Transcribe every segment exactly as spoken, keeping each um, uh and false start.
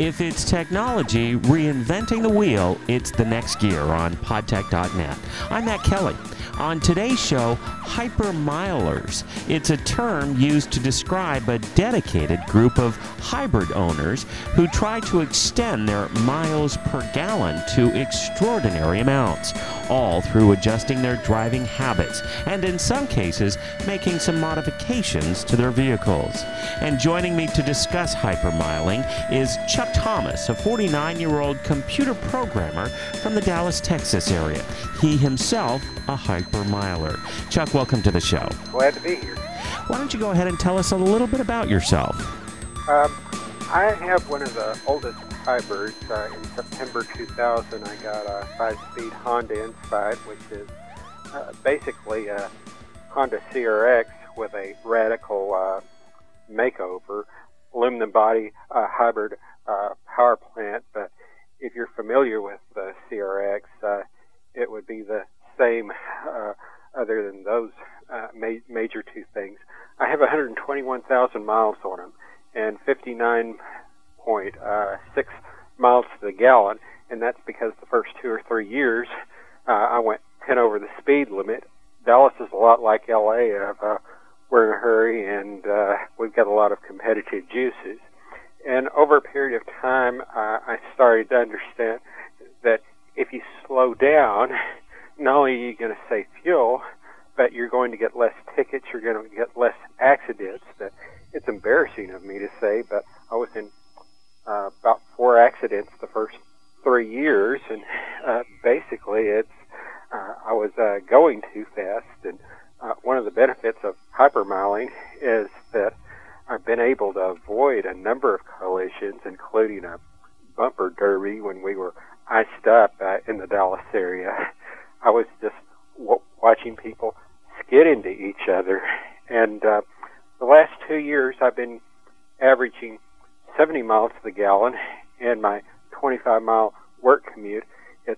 If it's technology reinventing the wheel, it's the next gear on podtech dot net. I'm Matt Kelly. On today's show, hypermilers. It's a term used to describe a dedicated group of hybrid owners who try to extend their miles per gallon to extraordinary amounts, all through adjusting their driving habits and, in some cases, making some modifications to their vehicles. And joining me to discuss hypermiling is Chuck Thomas, a forty-nine-year-old computer programmer from the Dallas, Texas area. He himself a hypermiler. Chuck, welcome to the show. Glad to be here. Why don't you go ahead and tell us a little bit about yourself? Um, I have one of the oldest hybrids. Uh, in September two thousand, I got a five-speed Honda Insight, which is uh, basically a Honda C R X with a radical uh, makeover, aluminum body uh, hybrid uh, power plant. But if you're familiar with the C R X, uh, it would be the same uh, other than those uh, ma- major two things. I have one hundred twenty-one thousand miles on them and fifty-nine point six miles to the gallon, and that's because the first two or three years uh, I went ten over the speed limit. Dallas is a lot like L A. Uh, we're in a hurry, and uh, we've got a lot of competitive juices. And over a period of time, uh, I started to understand that if you slow down, not only are you going to save fuel, but you're going to get less tickets, you're going to get less accidents. That it's embarrassing of me to say, but I was in uh, about four accidents the first three years, and uh, basically it's uh, I was uh, going too fast. And uh, one of the benefits of hypermiling is that I've been able to avoid a number of collisions, including a bumper derby when we were iced up uh, in the Dallas area. I was just w- watching people skid into each other. And uh, the last two years, I've been averaging seventy miles to the gallon, and my twenty-five mile work commute, it's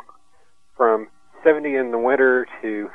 from seventy in the winter to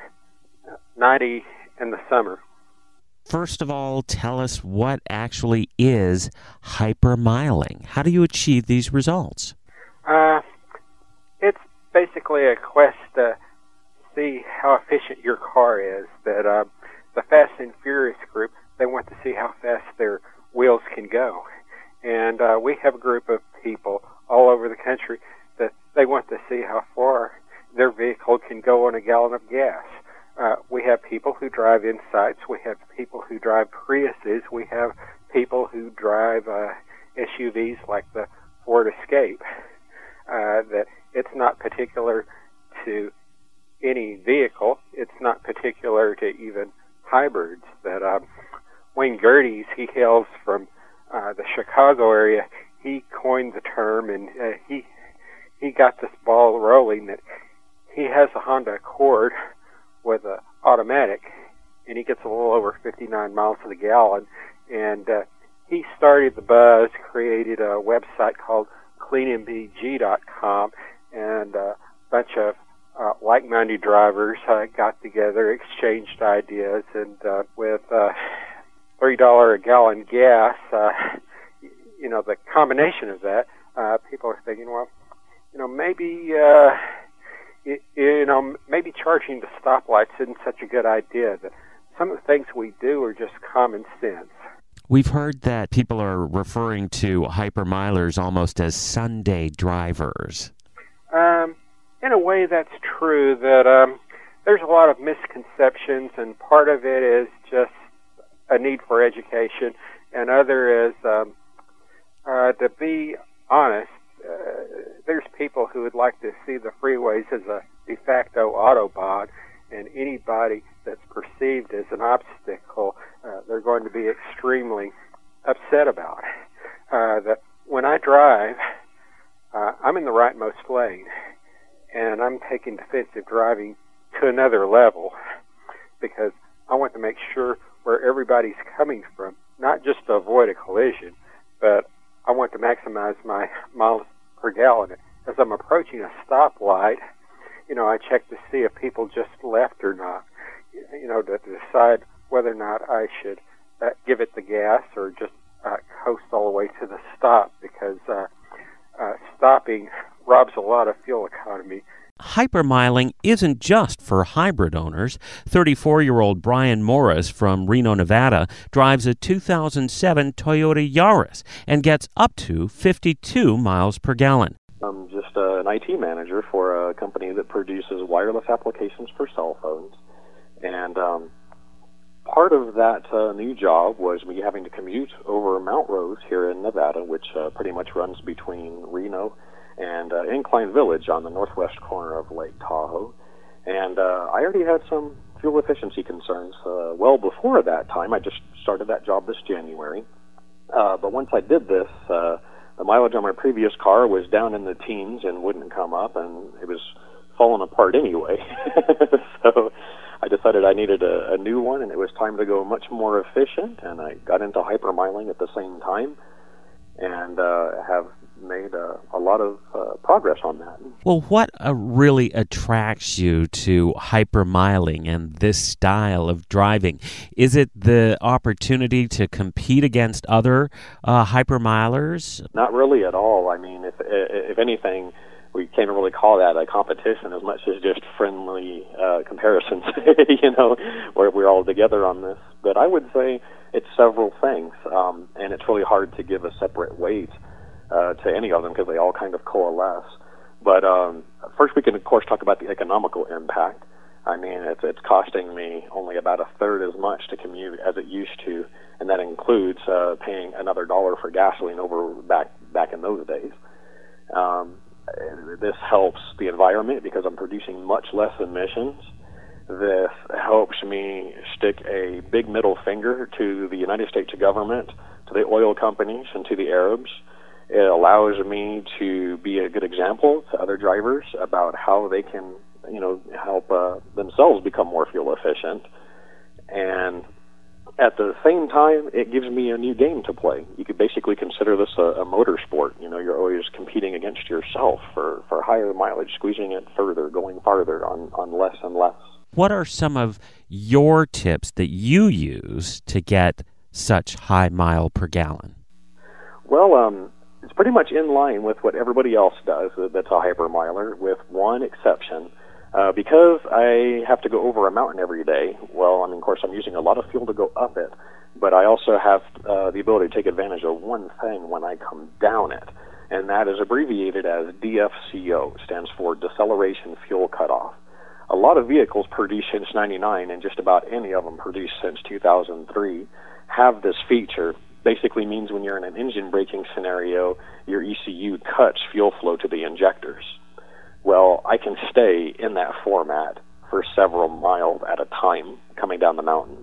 ninety in the summer. First of all, tell us what actually is hypermiling. How do you achieve these results? Uh, it's basically a quest to see how efficient your car is. That uh, the Fast and Furious group, they want to see how fast their wheels can go. And uh, we have a group of people all over the country that they want to see how far their vehicle can go on a gallon of gas. Uh, we have people who drive Insights. We have people who drive Priuses. We have people who drive uh, S U Vs like the Ford Escape. Uh, that it's not particular to any vehicle. It's not particular to even hybrids. That um, Wayne Gerdes, he hails from uh, the Chicago area. He coined the term, and uh, he he got this ball rolling that he has a Honda Accord with an automatic, and he gets a little over fifty-nine miles to the gallon. And uh, he started the buzz, created a website called clean m b g dot com, and a bunch of uh, like-minded drivers uh, got together, exchanged ideas, and uh, with uh, three dollars a gallon gas, uh, you know, the combination of that, uh, people are thinking, well, you know, maybe... Uh, You know, maybe charging the stoplights isn't such a good idea. That some of the things we do are just common sense. We've heard that people are referring to hypermilers almost as Sunday drivers. Um, in a way, that's true. That um, there's a lot of misconceptions, and part of it is just a need for education, and other is, um, uh, to be honest, Uh, there's people who would like to see the freeways as a de facto Autobahn, and anybody that's perceived as an obstacle, uh, they're going to be extremely upset about. Uh, that when I drive, uh, I'm in the rightmost lane, and I'm taking defensive driving to another level because I want to make sure where everybody's coming from, not just to avoid a collision, but I want to maximize my miles per gallon. As I'm approaching a stoplight, you know, I check to see if people just left or not, you know, to decide whether or not I should uh, give it the gas or just uh, coast all the way to the stop, because uh, uh, stopping robs a lot of fuel economy. Hypermiling isn't just for hybrid owners. thirty-four-year-old Brian Morris from Reno, Nevada, drives a two thousand seven Toyota Yaris and gets up to fifty-two miles per gallon. I'm just uh, an I T manager for a company that produces wireless applications for cell phones. And um, part of that uh, new job was me having to commute over Mount Rose here in Nevada, which uh, pretty much runs between Reno and uh, Incline Village on the northwest corner of Lake Tahoe. And uh, I already had some fuel efficiency concerns uh, well before that time. I just started that job this January. Uh, but once I did this, uh, the mileage on my previous car was down in the teens and wouldn't come up, and it was falling apart anyway. So I decided I needed a, a new one, and it was time to go much more efficient, and I got into hypermiling at the same time and uh, have made uh, a lot of uh, progress on that. Well, what uh, really attracts you to hypermiling and this style of driving? Is it the opportunity to compete against other uh, hypermilers? Not really at all. I mean, if if anything, we can't really call that a competition as much as just friendly uh, comparisons, you know, where we're all together on this. But I would say it's several things, um, and it's really hard to give a separate weight Uh, to any of them because they all kind of coalesce. But um, first we can, of course, talk about the economical impact. I mean, it's, it's costing me only about a third as much to commute as it used to, and that includes uh, paying another dollar for gasoline over back back in those days. Um, this helps the environment because I'm producing much less emissions. This helps me stick a big middle finger to the United States government, to the oil companies, and to the Arabs. It allows me to be a good example to other drivers about how they can, you know, help uh, themselves become more fuel efficient. And at the same time, it gives me a new game to play. You could basically consider this a, a motor sport. You know, you're always competing against yourself for, for higher mileage, squeezing it further, going farther on, on less and less. What are some of your tips that you use to get such high mile per gallon? Well, um, it's pretty much in line with what everybody else does that's a hypermiler, with one exception. Uh, because I have to go over a mountain every day, well, I mean, of course, I'm using a lot of fuel to go up it, but I also have uh, the ability to take advantage of one thing when I come down it, and that is abbreviated as D F C O. It stands for Deceleration Fuel Cutoff. A lot of vehicles produced since ninety-nine, and just about any of them produced since two thousand three, have this feature. Basically means when you're in an engine braking scenario, your E C U cuts fuel flow to the injectors. Well, I can stay in that format for several miles at a time coming down the mountain.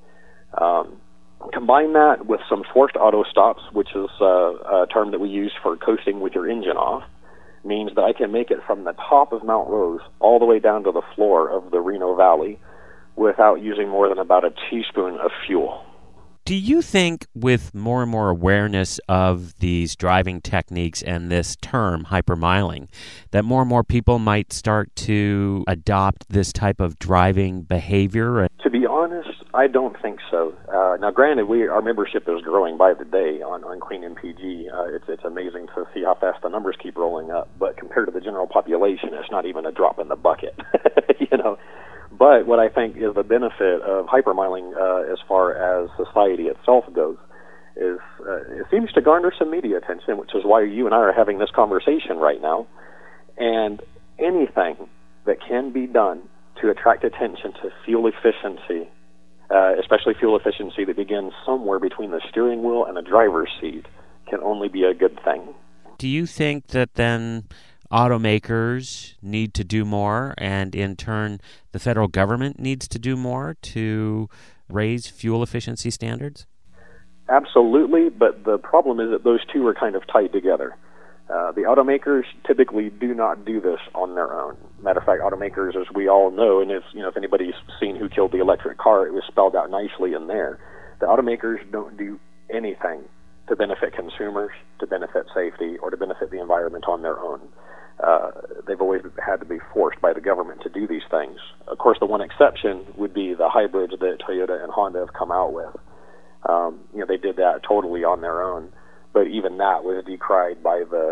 Um, combine that with some forced auto stops, which is uh, a term that we use for coasting with your engine off, means that I can make it from the top of Mount Rose all the way down to the floor of the Reno Valley without using more than about a teaspoon of fuel. Do you think with more and more awareness of these driving techniques and this term, hypermiling, that more and more people might start to adopt this type of driving behavior? To be honest, I don't think so. Uh, now, granted, we our membership is growing by the day on, on Clean M P G. Uh, it's, it's amazing to see how fast the numbers keep rolling up, but compared to the general population, it's not even a drop in the bucket, you know. But what I think is the benefit of hypermiling uh, as far as society itself goes is uh, it seems to garner some media attention, which is why you and I are having this conversation right now. And anything that can be done to attract attention to fuel efficiency, uh, especially fuel efficiency that begins somewhere between the steering wheel and the driver's seat, can only be a good thing. Do you think that then automakers need to do more, and in turn the federal government needs to do more to raise fuel efficiency standards? Absolutely, but the problem is that those two are kind of tied together. Uh, the automakers typically do not do this on their own. Matter of fact, automakers, as we all know, and if you know if anybody's seen Who Killed the Electric Car, it was spelled out nicely in there. The automakers don't do anything to benefit consumers, to benefit safety, or to benefit the environment on their own. Uh, they've always had to be forced by the government to do these things. Of course, the one exception would be the hybrids that Toyota and Honda have come out with. Um, you know, they did that totally on their own, but even that was decried by the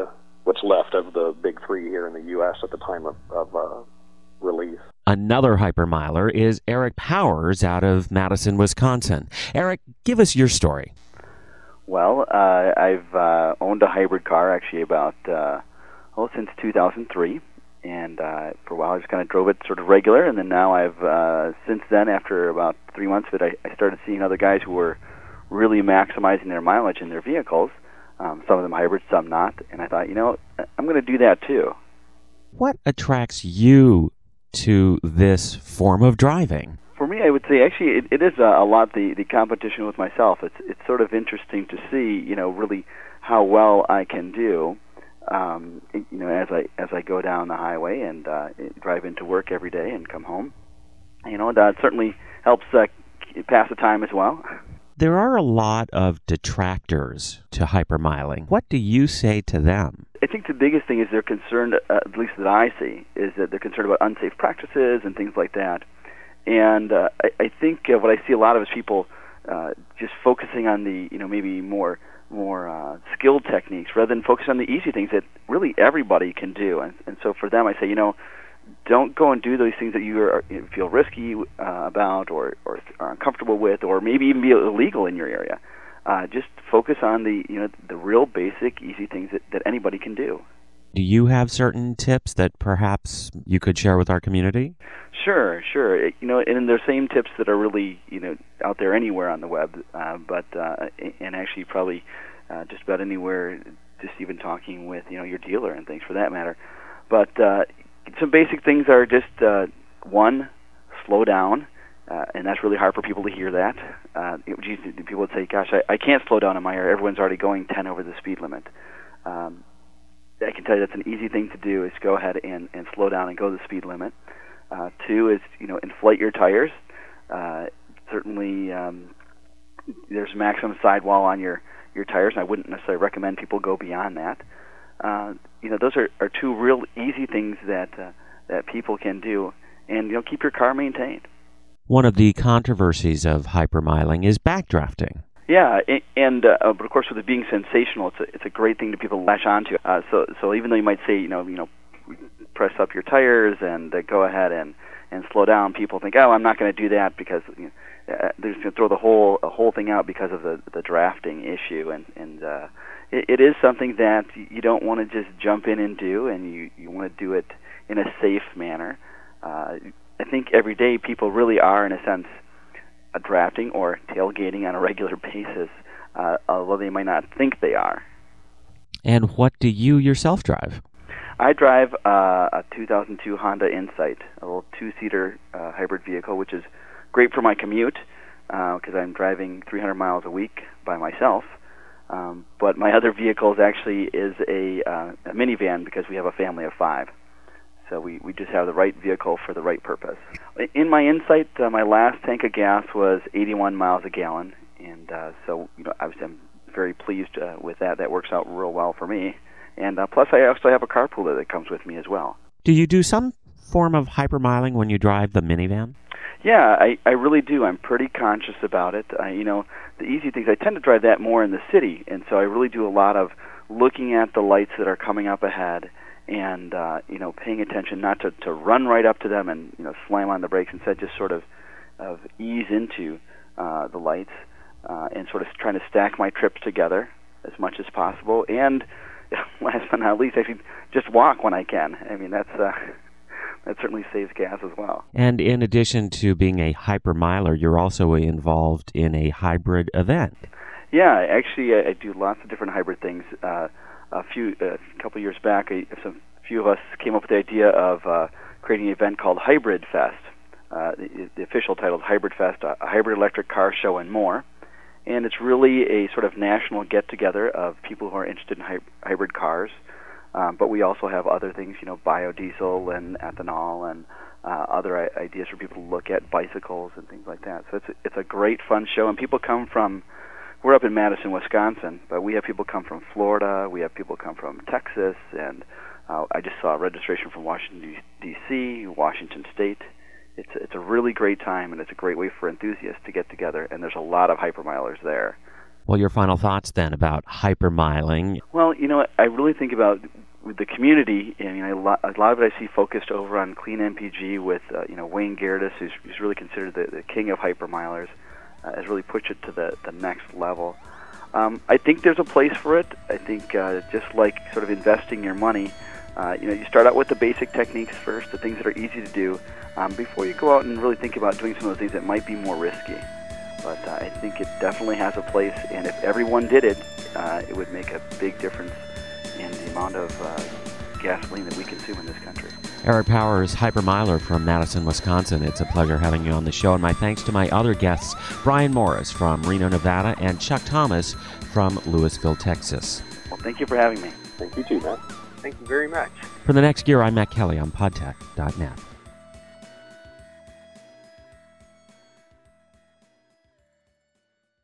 what's left of the big three here in the U S at the time of, of uh, release. Another hypermiler is Eric Powers out of Madison, Wisconsin. Eric, give us your story. Well, uh, I've uh, owned a hybrid car actually about, uh, well, since two thousand three, and uh, for a while I just kind of drove it sort of regular, and then now I've, uh, since then, after about three months of it, I, I started seeing other guys who were really maximizing their mileage in their vehicles, um, some of them hybrid, some not, and I thought, you know, I'm going to do that too. What attracts you to this form of driving? For me, I would say actually it, it is a, a lot the, the competition with myself. It's it's sort of interesting to see, you know, really how well I can do, um, you know, as I as I go down the highway and uh, drive into work every day and come home. You know, that certainly helps uh, pass the time as well. There are a lot of detractors to hypermiling. What do you say to them? I think the biggest thing is they're concerned, uh, at least that I see, is that they're concerned about unsafe practices and things like that. And uh, I, I think uh, what I see a lot of is people uh, just focusing on the, you know, maybe more more uh, skilled techniques rather than focus on the easy things that really everybody can do. And, and so for them, I say, you know, don't go and do those things that you, are, you feel risky uh, about or, or are uncomfortable with, or maybe even be illegal in your area. Uh, just focus on the, you know, the real basic, easy things that, that anybody can do. Do you have certain tips that perhaps you could share with our community? Sure, sure. You know, and there's same tips that are really, you know, out there anywhere on the web, uh, but uh, and actually probably uh, just about anywhere. Just even talking with, you know, your dealer and things for that matter. But uh, some basic things are just uh, one, slow down, uh, and that's really hard for people to hear that. Uh, it, geez, people would say, "Gosh, I, I can't slow down in my area. Everyone's already going ten over the speed limit." Um, I can tell you that's an easy thing to do, is go ahead and, and slow down and go the speed limit. Uh, two is, you know, inflate your tires. Uh, certainly, um, there's maximum sidewall on your, your tires, and I wouldn't necessarily recommend people go beyond that. Uh, you know, those are, are two real easy things that uh, that people can do, and, you know, keep your car maintained. One of the controversies of hypermiling is backdrafting. Yeah, and uh, but of course, with it being sensational, it's a, it's a great thing to people latch onto. Uh, so so even though you might say, you know, you know, press up your tires and uh, go ahead and, and slow down, people think, oh, I'm not going to do that because, you know, uh, they're just going to throw the whole a whole thing out because of the the drafting issue, and and uh, it, it is something that you don't want to just jump in and do, and you you want to do it in a safe manner. Uh, I think every day people really are, in a sense, drafting or tailgating on a regular basis, uh, although they might not think they are. And what do you yourself drive? I drive uh, a two thousand two Honda Insight, a little two-seater uh, hybrid vehicle, which is great for my commute because uh, I'm driving three hundred miles a week by myself. Um, but my other vehicle is actually is a, uh, a minivan because we have a family of five. So we, we just have the right vehicle for the right purpose. In my Insight, uh, my last tank of gas was eighty-one miles a gallon, and uh, so you know obviously I'm very pleased uh, with that. That works out real well for me. And uh, plus, I also have a carpooler that comes with me as well. Do you do some form of hypermiling when you drive the minivan? Yeah, I, I really do. I'm pretty conscious about it. Uh, you know, the easy things, I tend to drive that more in the city, and so I really do a lot of looking at the lights that are coming up ahead, and uh, you know, paying attention not to, to run right up to them and, you know, slam on the brakes, instead just sort of of ease into uh, the lights uh, and sort of trying to stack my trips together as much as possible. And last but not least, actually just walk when I can. I mean, that's uh, that certainly saves gas as well. And in addition to being a hypermiler, you're also involved in a hybrid event. Yeah, actually, I, I do lots of different hybrid things. Uh, A few, a couple of years back, a, some few of us came up with the idea of uh, creating an event called Hybrid Fest. Uh, the, the official title is Hybrid Fest, a, a hybrid electric car show and more. And it's really a sort of national get-together of people who are interested in hy- hybrid cars. Um, but we also have other things, you know, biodiesel and ethanol and uh, other I- ideas for people to look at, bicycles and things like that. So it's a, it's a great, fun show, and people come from. We're up in Madison, Wisconsin, but we have people come from Florida, we have people come from Texas, and uh, I just saw a registration from Washington, D C, Washington State. It's a, it's a really great time, and it's a great way for enthusiasts to get together, and there's a lot of hypermilers there. Well, your final thoughts then about hypermiling? Well, you know, I really think about with the community, and, you know, a lot, a lot of it I see focused over on clean M P G with uh, you know Wayne Gerdes, who's, who's really considered the, the king of hypermilers, uh, has really pushed it to the, the next level. Um, I think there's a place for it. I think uh, just like sort of investing your money, uh, you know, you start out with the basic techniques first, the things that are easy to do, um, before you go out and really think about doing some of those things that might be more risky. But uh, I think it definitely has a place, and if everyone did it, uh, it would make a big difference in the amount of uh, gasoline that we consume in this country. Eric Powers, hypermiler from Madison, Wisconsin. It's a pleasure having you on the show, and my thanks to my other guests, Brian Morris from Reno, Nevada, and Chuck Thomas from Louisville, Texas. Well, thank you for having me. Thank you too, Matt. Thank you very much. For the next gear, I'm Matt Kelly on podtech dot net.